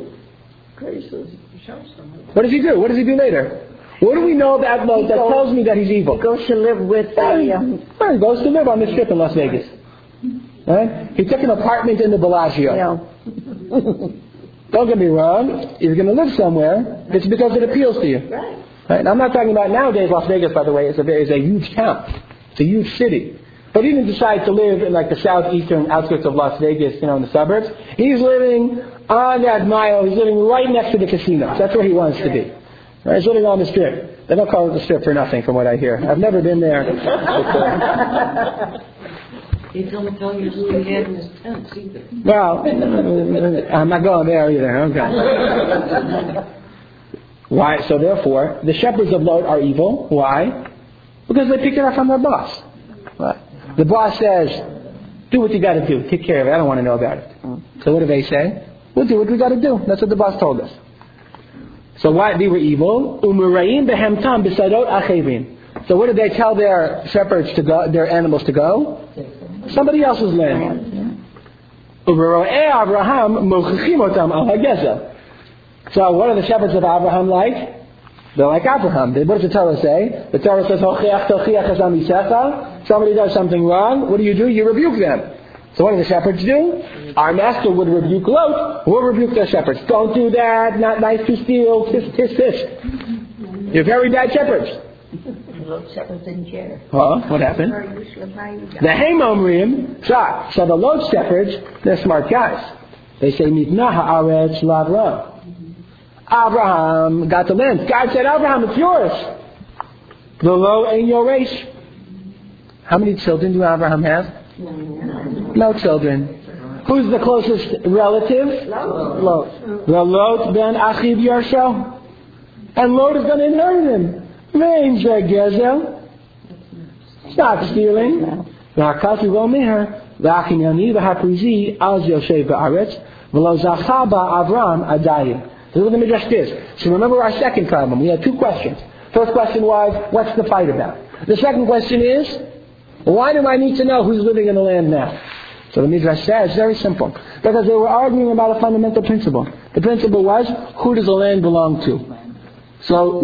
What does he do? What does he do later? What do we know about Lot that tells me that he's evil? He goes to live with he goes to live on the strip in Las Vegas. Right? He took an apartment in the Bellagio. Yeah. Don't get me wrong. He's going to live somewhere. It's because it appeals to you. Right. And I'm not talking about nowadays. Las Vegas, by the way, is a huge town. It's a huge city. But he didn't decide to live in like the southeastern outskirts of Las Vegas, in the suburbs. He's living on that mile. He's living right next to the casinos. That's where he wants to be. Right? He's living on the strip. They don't call it the strip for nothing, from what I hear. I've never been there. He don't tell you who he had in his tents either. Well, I'm not going there either. Okay. Why? So therefore, the shepherds of Lot are evil. Why? Because they pick it up from their boss. Right? The boss says, "Do what you got to do. Take care of it. I don't want to know about it." So what do they say? We'll do what we got to do. That's what the boss told us. So why they were evil? Umurayim behemtam b'sadot achevim. So what did they tell their shepherds to go? Their animals to go? Somebody else's land. Ubero'eh Abraham mochichim otam al hagezel. So what are the shepherds of Abraham like? They're like Abraham. What does the Torah say? The Torah says, "Hochiach tochiach es am yisecha." Somebody does something wrong. What do? You rebuke them. So what do the shepherds do? Our master would rebuke Lot. We'll rebuke their shepherds. Don't do that. Not nice to steal. Tisk, tisk, tisk. You're very bad shepherds. Shepherds didn't care. What happened? The Hamomrim, so the Lot shepherds, they're smart guys. They say, Mitnah ha'aretz l'Avraham. Abraham got the land. God said, Abraham, it's yours. The Lo ain't your race. How many children do Abraham have? No children. Who's the closest relative? Lot. The Lot ben Achiv Yersho. And Lot is going to inherit him. It's not stealing. Look at the Midrash this. So remember our second problem. We had two questions. First question was, what's the fight about? The second question is, why do I need to know who's living in the land now? So the Midrash says, it's very simple. Because they were arguing about a fundamental principle. The principle was, who does the land belong to? So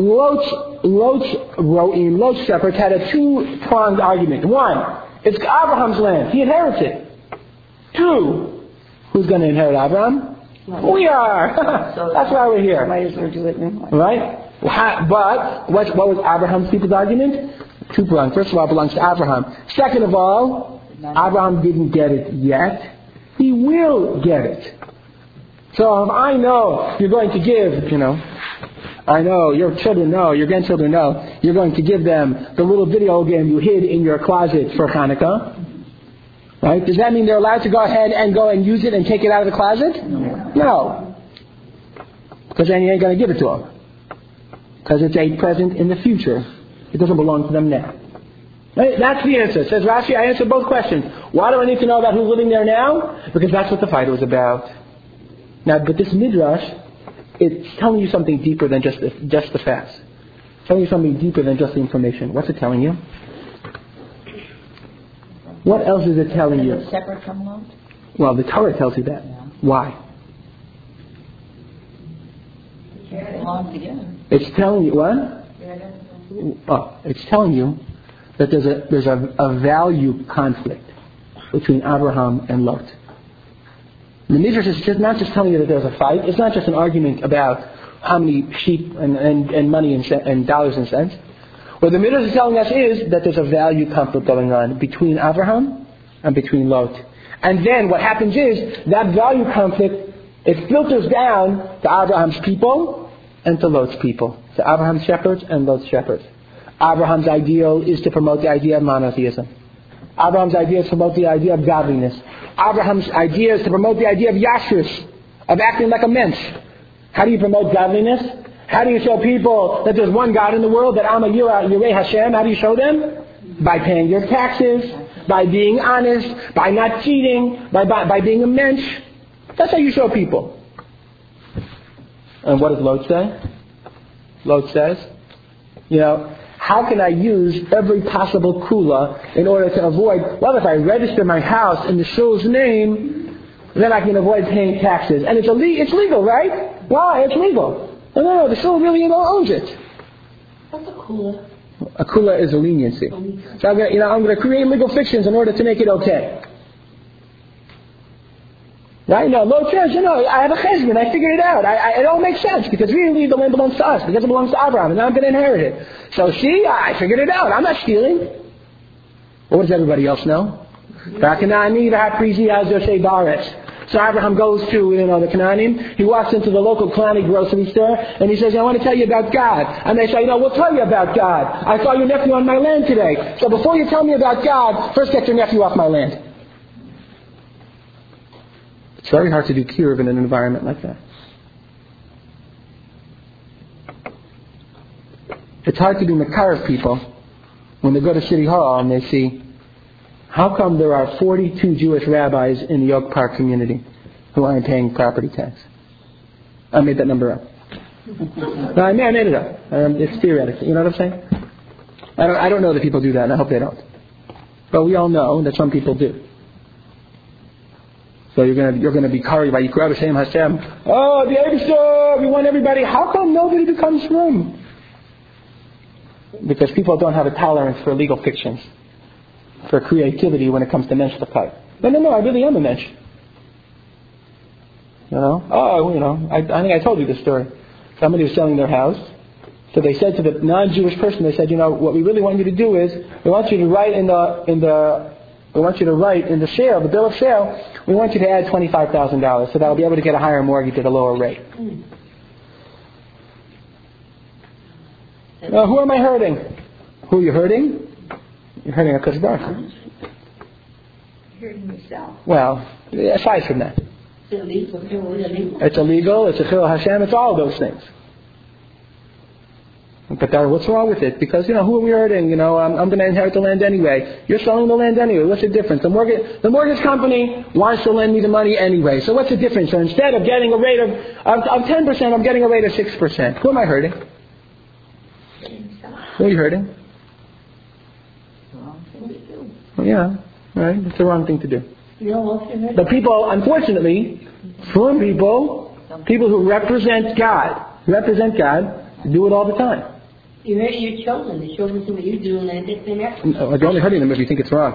Lot's shepherds had a two-pronged argument. One, it's Abraham's land. He inherits it. Two, who's going to inherit Abraham? We are. That's why we're here. Might as well do it now. Right? But what was Abraham's people's argument? Two-pronged. First of all, it belongs to Abraham. Second of all, Abraham didn't get it yet. He will get it. So if I know you're going to give, I know, your children know, your grandchildren know, you're going to give them the little video game you hid in your closet for Hanukkah. Right? Does that mean they're allowed to go ahead and go and use it and take it out of the closet? No. Because then you ain't going to give it to them. Because it's a present in the future. It doesn't belong to them now. Right? That's the answer. Says Rashi, I answered both questions. Why do I need to know about who's living there now? Because that's what the fight was about. Now, but this Midrash, it's telling you something deeper than just the facts. It's telling you something deeper than just the information. What's it telling you? What else is it telling you? Separate from Lot? Well, the Torah tells you that. Yeah. Why? They belong together. It's telling you what? Oh, it's telling you that there's a value conflict between Abraham and Lot. The Midrash is not just telling you that there's a fight. It's not just an argument about how many sheep and money and dollars and cents. What the Midrash is telling us is that there's a value conflict going on between Abraham and between Lot. And then what happens is that value conflict, it filters down to Abraham's people and to Lot's people. To Abraham's shepherds and Lot's shepherds. Abraham's ideal is to promote the idea of monotheism. Abraham's idea is to promote the idea of godliness. Abraham's idea is to promote the idea of yashrus, of acting like a mensch. How do you promote godliness? How do you show people that there's one God in the world, that I'm a Yirei Hashem? How do you show them? By paying your taxes, by being honest, by not cheating, by being a mensch. That's how you show people. And what does Lot say? Lot says, how can I use every possible kula in order to avoid, well, if I register my house in the shul's name, then I can avoid paying taxes. And it's legal, right? Why? It's legal. No, the shul really owns it. What's a kula? A kula is a leniency. So I'm going to create legal fictions in order to make it okay. Right? No, Lot says, I have a cheshbon, I figured it out. It all makes sense because really the land belongs to us because it belongs to Abraham and now I'm going to inherit it. So see, I figured it out. I'm not stealing. Well, what does everybody else know? So Abraham goes to, the Canaanim. He walks into the local Canaanite grocery store and he says, I want to tell you about God. And they say, we'll tell you about God. I saw your nephew on my land today. So before you tell me about God, first get your nephew off my land. It's very hard to do kiruv in an environment like that. It's hard to do makar of people when they go to City Hall and they see, how come there are 42 Jewish rabbis in the Oak Park community who aren't paying property tax? I made that number up. No, I made it up. It's theoretical. You know what I'm saying? I don't know that people do that, and I hope they don't. But we all know that some people do. So you're going to be carried by Yikra B'Shem Hashem. Oh, the Eibishter, we want everybody. How come nobody becomes frum? Because people don't have a tolerance for legal fictions, for creativity when it comes to mensch l'chai. No, I really am a mensch. I think I told you this story. Somebody was selling their house. So they said to the non-Jewish person, they said, what we really want you to do is, we want you to write in the sale, the bill of sale, we want you to add $25,000 so that I'll be able to get a higher mortgage at a lower rate. Now, who am I hurting? Who are you hurting? You're hurting HaKadosh Baruch Hu. You're hurting yourself. Well, aside from that. It's illegal, it's a chil Hashem, it's all of those things. But what's wrong with it? Because, who are we hurting? I'm going to inherit the land anyway. You're selling the land anyway. What's the difference? The mortgage company wants to lend me the money anyway. So what's the difference? So instead of getting a rate of 10%, I'm getting a rate of 6%. Who am I hurting? Who are you hurting? Wrong thing to do. Well, yeah, right. It's the wrong thing to do. But people, unfortunately, frum people who represent God, do it all the time. You hurt your children. The children see what you do and they think they're next. No, you're only hurting them if you think it's wrong.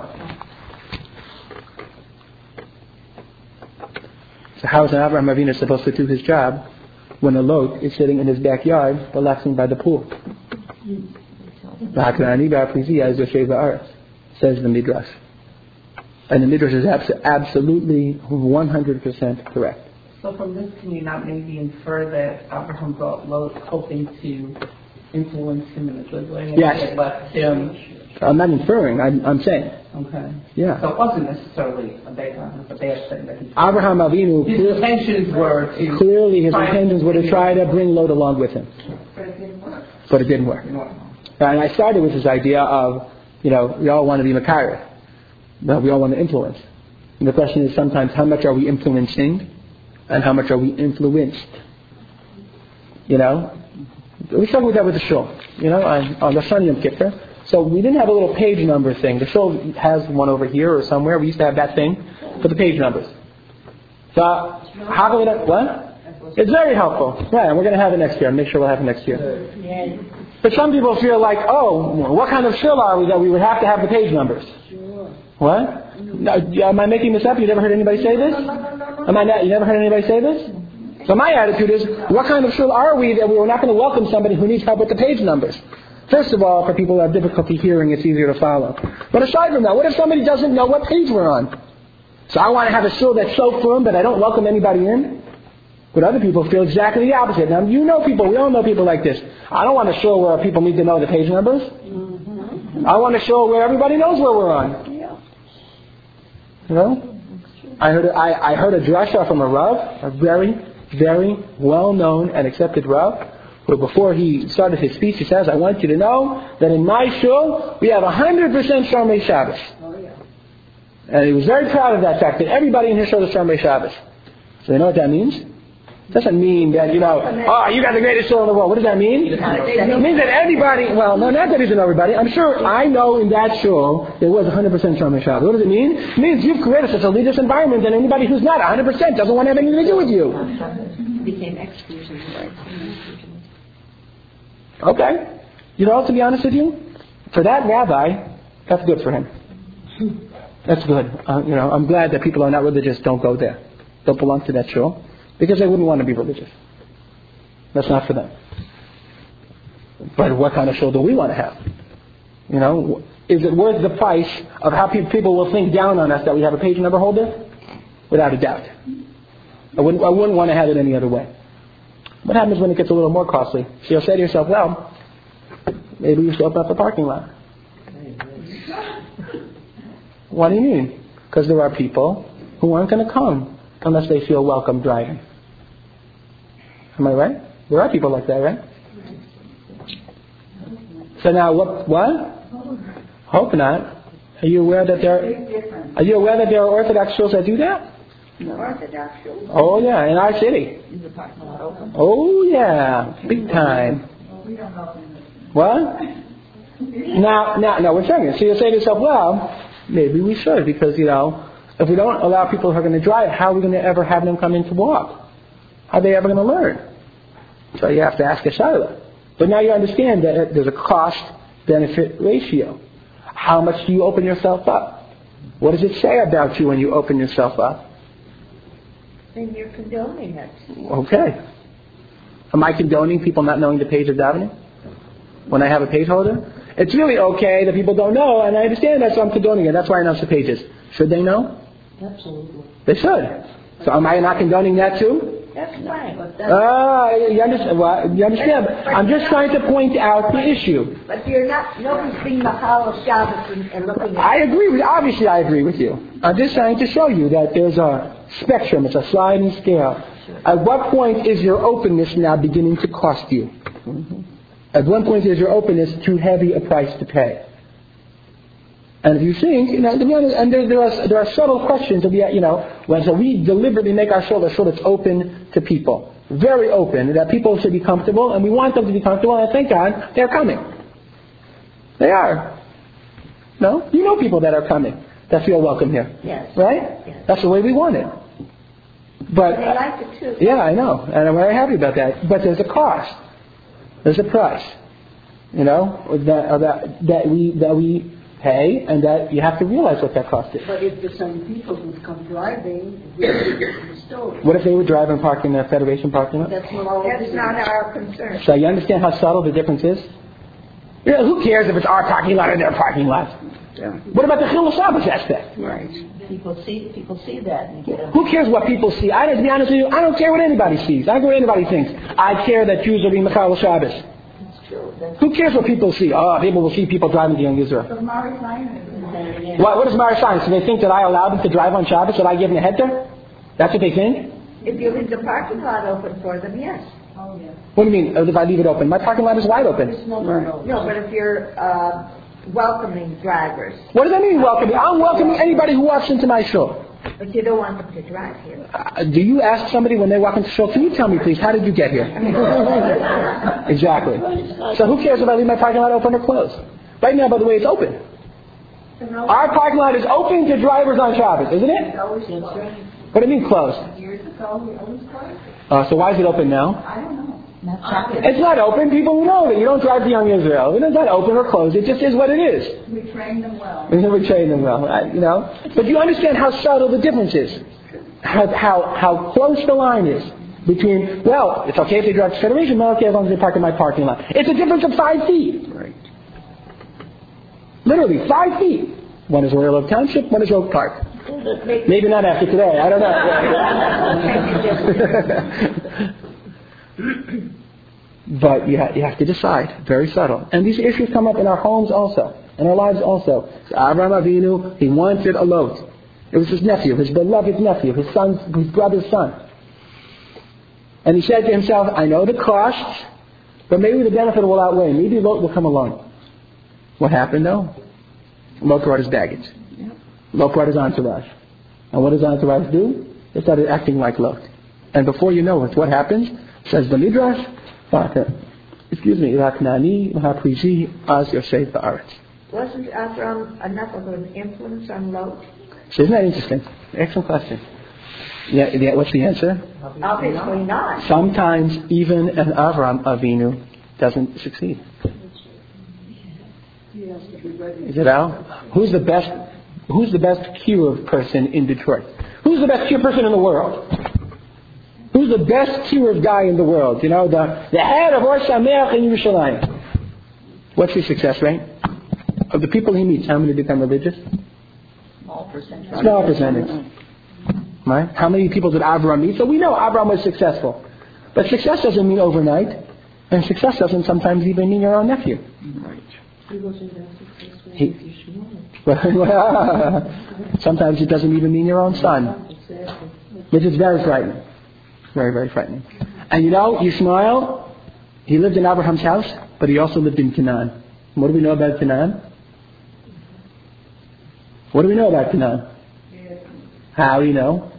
So how is Abraham Avinu supposed to do his job when a Lot is sitting in his backyard relaxing by the pool? Says the Midrash. And the Midrash is absolutely 100% correct. So from this, can you not maybe infer that Abraham brought Lot hoping to influence him in a good way? Yes. And left him. I'm not inferring, I'm saying. Okay. Yeah. So it wasn't necessarily a bad thing that he Abraham Avinu, his intentions were to clearly his intentions were to try to bring Lot along with him. But it didn't work. And I started with this idea of, we all want to be Makariv. We all want to influence. And the question is sometimes how much are we influencing and how much are we influenced? We struggle with that with the shul. On the Shani Yom Kippur. So we didn't have a little page number thing. The shul has one over here or somewhere. We used to have that thing for the page numbers. So how can we not, what? It's very helpful. Yeah, and we're going to have it next year. Make sure we'll have it next year. But some people feel like, what kind of shul are we that we would have to have the page numbers? What? Am I making this up? You never heard anybody say this? You never heard anybody say this? So my attitude is, what kind of shul are we that we were not going to welcome somebody who needs help with the page numbers? First of all, for people who have difficulty hearing, it's easier to follow. But aside from that, what if somebody doesn't know what page we're on? So I want to have a shul that's so firm that I don't welcome anybody in? But other people feel exactly the opposite. Now, we all know people like this. I don't want a shul where people need to know the page numbers. I want a shul where everybody knows where we're on. I heard a drasha from a Rav, a very, very well-known and accepted Rav, who before he started his speech, he says, I want you to know that in my shul, we have 100% Shomrei Shabbos. And he was very proud of that fact, that everybody in his shul is Shomrei Shabbos. So you know what that means? It doesn't mean that, you got the greatest shul in the world. What does that mean? It means that everybody, well, no, not that isn't everybody. I'm sure I know in that shul there was 100% Shomrei Shabbos. What does it mean? It means you've created such a religious environment that anybody who's not 100% doesn't want to have anything to do with you. Became exclusion. Okay. To be honest with you, for that rabbi, that's good for him. That's good. I'm glad that people who are not religious don't go there. Don't belong to that shul. Because they wouldn't want to be religious. That's not for them. But what kind of shul do we want to have? Is it worth the price of how people will think down on us that we have a page number holder? Without a doubt. I wouldn't want to have it any other way. What happens when it gets a little more costly? So you'll say to yourself, well, maybe we should open up the parking lot. What do you mean? Because there are people who aren't going to come unless they feel welcome driving. Am I right? There are people like that, right? So now, what? Hope not. Are you aware that there are Orthodox schools that do that? No. Orthodox schools? Oh yeah, in our city. Oh yeah, big time. What? Now, we're saying it. So you'll say to yourself, well, maybe we should, because if we don't allow people who are going to drive, how are we going to ever have them come in to walk? How are they ever going to learn? So you have to ask a shaila. But now you understand that there's a cost-benefit ratio. How much do you open yourself up? What does it say about you when you open yourself up? Then you're condoning it. Okay. Am I condoning people not knowing the page of davening? When I have a page holder? It's really okay that people don't know, and I understand that, so I'm condoning it. That's why I announce the pages. Should they know? Absolutely. They should. So am I not condoning that too? That's fine. You understand? Well, you understand? I'm just trying to point out the issue. But nobody's being Mahal Shabbos and looking at Obviously I agree with you. I'm just trying to show you that there's a spectrum. It's a sliding scale. At what point is your openness now beginning to cost you? At what point is your openness too heavy a price to pay? And if you think, to be honest, and there are subtle questions so we deliberately make our shul a shul that's open to people. Very open, that people should be comfortable, and we want them to be comfortable, and thank God, they're coming. They are. No? You know people that are coming. that feel welcome here. Yes. Right? Yes. That's the way we want it. But They like it too. yeah, I know, and I'm very happy about that. But there's a cost. There's a price. That we pay, and that you have to realize what that cost is. But if the same people would come driving, it would be a different story. What if they would drive and park in the Federation parking lot? That's not all. That's not our concern. So you understand how subtle the difference is? Who cares if it's our parking lot or their parking lot? Yeah. What about the Chilul Shabbos aspect? Right. People see that and get Who cares what people see? To be honest with you, I don't care what anybody sees. I don't care what anybody thinks. I care that Jews are being Mechal Shabbos. That's true. Who cares what people see? People will see people driving to Young Israel. What does Mari sign? So they think that I allow them to drive on Shabbos, that I give them a heter? That's what they think? If you leave the parking lot open for them, yes. What do you mean, if I leave it open? My parking lot is wide open. No, but if you're welcoming drivers, What does that mean, welcoming? I'm welcoming anybody who walks into my shul. but you don't want them to drive here. Do you ask somebody when they walk into shul, can you tell me please, how did you get here? Exactly. So who cares if I leave my parking lot open or closed? Right now, by the way, it's open. Our parking lot is open to drivers on Shabbos, isn't it? What do you mean closed? Years ago, we always closed it. So why is it open now? I don't know. It's not open. People know that you don't drive to Young Israel. It's not open or closed. It just is what it is. We trained them well. We train them well, But you understand how subtle the difference is. How close the line is between, well, it's okay if they drive to Federation, not okay as long as they park in my parking lot. It's a difference of 5 feet. Right. Literally, 5 feet. One is Royal Oak Township, one is Oak Park. Maybe not after today, I don't know. But you have to decide, very subtle. And these issues come up in our homes also, in our lives also. So Avraham Avinu, he wanted a lot. It was his nephew, his beloved nephew, his brother's son. And he said to himself, I know the costs, but maybe the benefit will outweigh. Maybe Lot will come along. What happened though? Lot brought his baggage. Lot brought his entourage. And what does entourage do? They started acting like Lot. And before you know it, what happens? Says the Midrash, Raknani, Mahaprizi, Az Yosef Ba'aretz. Wasn't Avram enough of an influence on Lot? So isn't that interesting? Excellent question. Yeah, what's the answer? Obviously not. Sometimes even an Avram Avinu doesn't succeed. Is it Al? Who's the best kiruv person in Detroit? Who's the best kiruv person in the world? Who's the best kiruv guy in the world? The head of Or Sameach in Yerushalayim. What's his success rate? Of the people he meets, how many become religious? Small percentage. Right? How many people did Abraham meet? So we know Abraham was successful. But success doesn't mean overnight. And success doesn't sometimes even mean your own nephew. Right. Sometimes it doesn't even mean your own son. Which is very frightening. Very, very frightening. And Yishmael, he lived in Abraham's house, but he also lived in Canaan. And what do we know about Canaan? What do we know about Canaan? How do you know?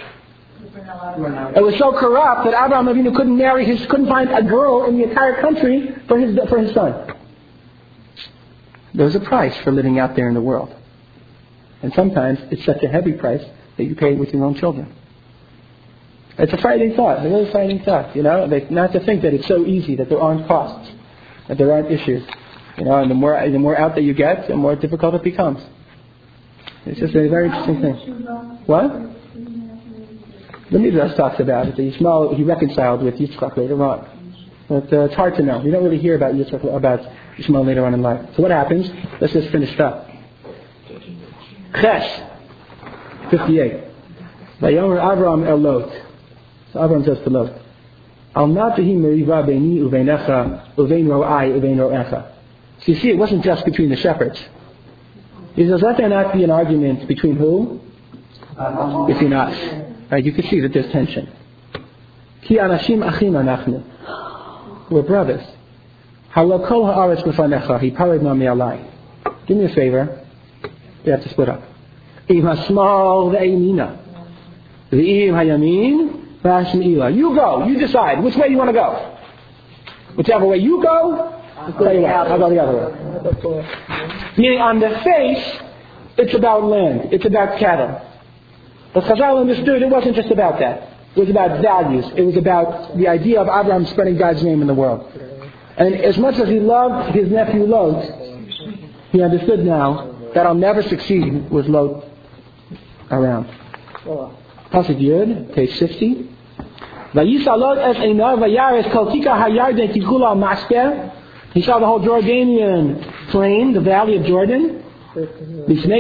It was so corrupt that Abraham Avinu couldn't find a girl in the entire country for his son. There's a price for living out there in the world. And sometimes it's such a heavy price that you pay with your own children. It's a frightening thought, a really frightening thought, not to think that it's so easy, that there aren't costs, that there aren't issues. And the more out that you get, the more difficult it becomes. It's just a very interesting thing. What? The Midrash talks about it. The Yishmael, he reconciled with Yitzchak later on. But it's hard to know. We don't really hear about Yishmael later on in life. So what happens? Let's just finish up. Ches, 58. Vayomer Avram el Lot. So Avram says to Lot, Al natahi meriva beini uveinecha uvein ro'ai uvein ro'echa. So you see, it wasn't just between the shepherds. He says, let there not be an argument between who? Between us. Right? You can see that there's tension. Ki anashim achim anachnu. We're brothers. Hawel kol ha'aretz b'fanecha hipared ma me'alai. Do me a favor. We have to split up. Im ha'smal ve'emina. Ve'im hayamin ve'ashme'ila. You go. You decide. Which way you want to go? Whichever way you go, I'll go the other way. Meaning on the face, it's about land, it's about cattle. But Chazal understood it wasn't just about that. It was about values. It was about the idea of Abraham spreading God's name in the world. And as much as he loved his nephew Lot, he understood now that I'll never succeed with Lot around. Pasuk Yud, page 60. Vayisa Lot es einav vayares kol kikar hayarden ki kula masker. He saw the whole Jordanian plain, the valley of Jordan. Before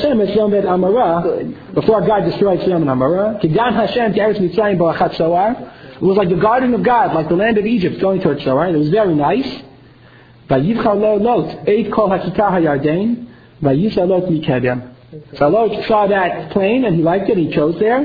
God destroyed Sodom and Amorah. It was like the garden of God, like the land of Egypt going towards Zoar. It was very nice. So Lot saw that plain and he liked it, he chose there.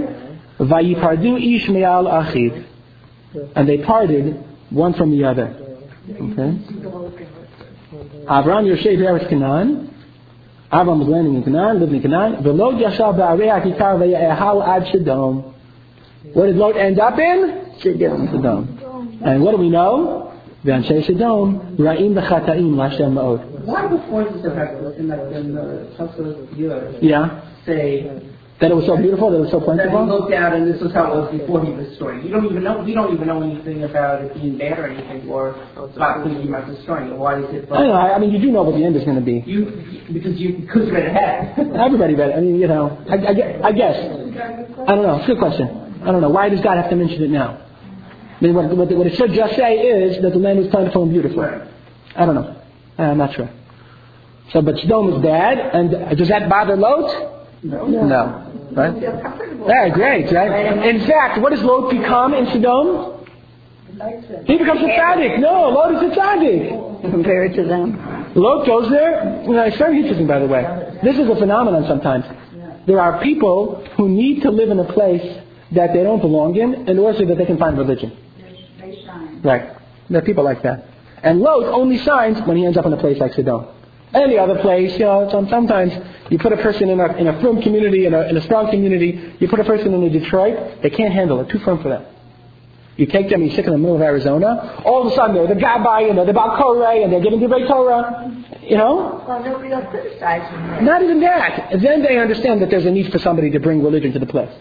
And they parted one from the other. Okay. Abraham Yoshev Eretz Canaan. Abraham was landing in Canaan, living in Canaan. V'Lot yashav ba'arei hakikar v'ya'ehal ad Sodom. What did Lot end up in? Sodom. And what do we know? V'anshay Sodom ra'im v'chata'im l'Hashem ma'od. Why before this effect in the Pasuk Yud say that it was so beautiful, that it was so that he plentiful? looked out and this was how it was before he destroyed it? We don't even know anything about it being bad or anything, or about thinking about destroying it. Why is it? I don't know. I mean, you do know what the end is going to be. Because you read ahead. Everybody read it. I mean, you know, I guess. I don't know. It's a good question. I don't know. Why does God have to mention it now? I mean, what it should just say is that the land was plentiful and beautiful. Right. I don't know. I'm not sure. So, but Sodom is bad, and does that bother Lot? No. Right? Yeah, great, right? In fact, what does Lot become in Sodom? He becomes a tzaddik. No, Lot is a tzaddik. Compared to them. Lot goes there. You know, it's very interesting, by the way. This is a phenomenon sometimes. There are people who need to live in a place that they don't belong in order so that they can find religion. They shine. Right. There are people like that. And Lot only shines when he ends up in a place like Sodom. Any other place, you know, sometimes you put a person in a firm community, in a strong community, you put a person in Detroit, they can't handle it, too firm for them. You take them, you stick them in the middle of Arizona, all of a sudden they're the Gabbai, and they're the Baal Koreh, and they're giving Divrei Torah, you know? Well, nobody will criticize them. Not even that. Then they understand that there's a need for somebody to bring religion to the place.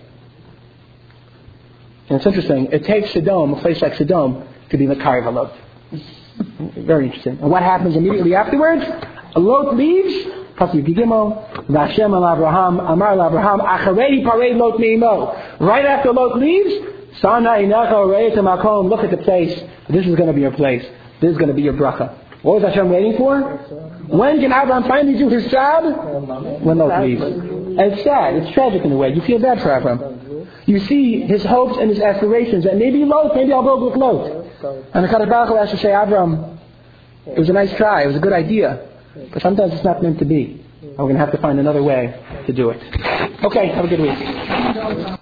And it's interesting, it takes Sodom, a place like Sodom, to be Makari Lot. Very interesting. And what happens immediately afterwards? Lot leaves. Pasuk Gimel. Vashem al Abraham Amar al Abraham Acharei Parei Lot Meimo. Right after Lot leaves, Sana Inacha Orei Makom. Look at the place. This is going to be your place. This is going to be your bracha. What was Hashem waiting for? When can Abraham finally do his job? When Lot leaves. And it's sad. It's tragic in a way. You feel bad for Abraham. You see his hopes and his aspirations that maybe Lot, maybe I'll build with Lot. And the Kadosh Baruch Hu has to say, Abraham, it was a nice try. It was a good idea. But sometimes it's not meant to be. And we're going to have to find another way to do it. Okay, have a good week.